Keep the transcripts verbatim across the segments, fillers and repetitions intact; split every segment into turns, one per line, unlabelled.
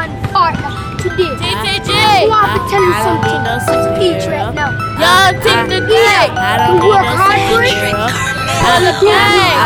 one partner to this.
T T G.
I want to tell you
I don't
something.
need no
Speech
superhero.
right now.
Young T the Great. I don't
You
need
work
no
hard for it.
superhero.
All the
I,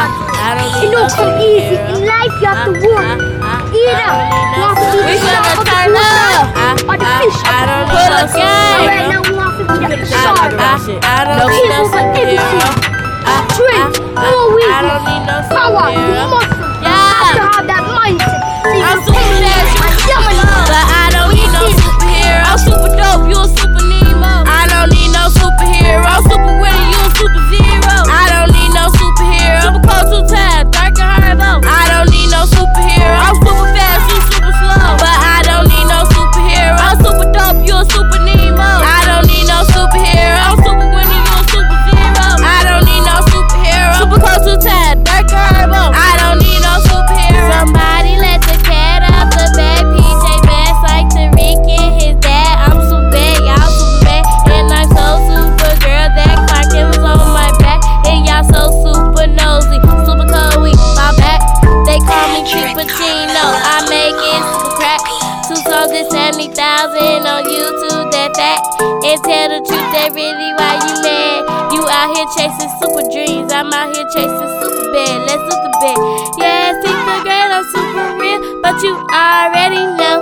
I don't
It
need no
don't come easy.
superhero.
In life, you have to
I-
work.
I- I-
Either
I don't need
you
no
have to be the
superhero.
shark of the
turn
food
up.
or the
I-
fish
I
of the
don't
food.
need no
So right now, we want to be the
I,
shark.
I, I don't
No
need no
people, but
superhero.
everything.
I,
Strength,
I,
no
I
weakness,
don't need no
power,
superhero.
muscle.
Yeah.
You have to have that mindset. So you
I'm
can
super
come in
fast,
and dominate.
But I don't need no superhero. I'm super dope, you a super Nemo. I don't need no superhero. I'm super winner, you a super zero. I don't need no superhero. Super close to time, dark and horrible. I don't need no superhero. I'm super fast, you super slow. But I don't need no superhero. I'm super dope, you a super Nemo. I don't need no superhero. I'm super winner, you a super zero. I don't need no superhero. Super close to time, dark and horrible. I don't need no superhero. Somebody let the cat out the bag. P J Bass like Tariq and his dad. I'm so bad, y'all super bad. And I'm so super girl. That clock it was on my back. And y'all so super nosy. Super cold weak, my back. They call me Chipachino. I make it super crack. Two songs at seventy thousand on YouTube, that fact. And tell the truth, that really why you mad. You out here chasing super dreams. I'm out here chasing super bad. Let's do the bed. Yeah, think the great, I'm super real. But you already know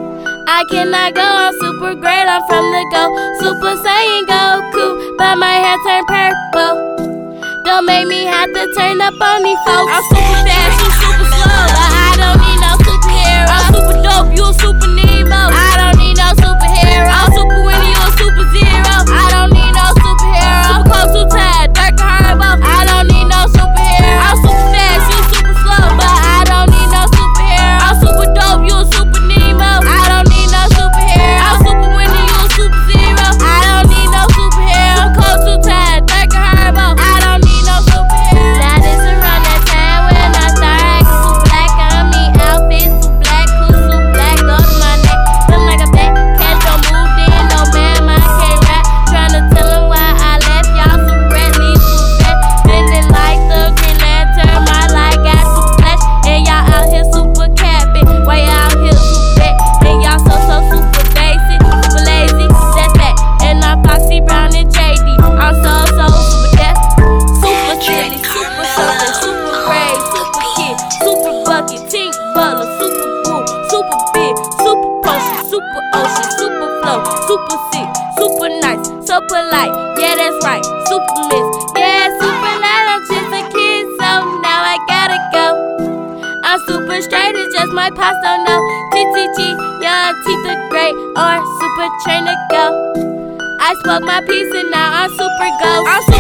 I cannot go, I'm super great, I'm from the go. Super Saiyan Goku, but my hair turned purple. Don't make me have to turn up on these folks. I'm super fast, you super slow. But I don't need no superhero. I'm super dope, you a super Nemo. I don't need no superhero. I'm super winner, you a super zero. I don't need no superhero. Super close to time, dark and horrible. I don't need no superhero. I'm super fast, you super slow. But I don't need no superhero. I'm super dope, you a super Nemo. I don't need no superhero. I'm super winner, you a super zero. I don't need no superhero. Super close to time, dark and horrible. I don't need no superhero. Now this around that time when I start acting super black. I mean outfits super black, clothes super black, go to my neck. Feeling like a black cat, don't move then, no man, I can't rap. Tryna tell him why I left, y'all super red, leave super fat. Feeling like the Green Lantern, my light got super flash. And y'all out here super capping, why y'all out here super bad? And y'all so so super basic, super lazy, that's that. And I'm Foxy Brown and J D, I'm so so super deaf. Super silly, super something, super brave, super kid, super bucket, tink butler, super boo, super big, super potion, super ocean, super flow, super sick, super nice, so polite, yeah that's right, super miss, yeah super light, I'm just a kid, so now I gotta go. I'm super straight, it's just my pops don't know. T T G, young T the Great, or super train to go. I spoke my piece and now I'm super ghost. I'm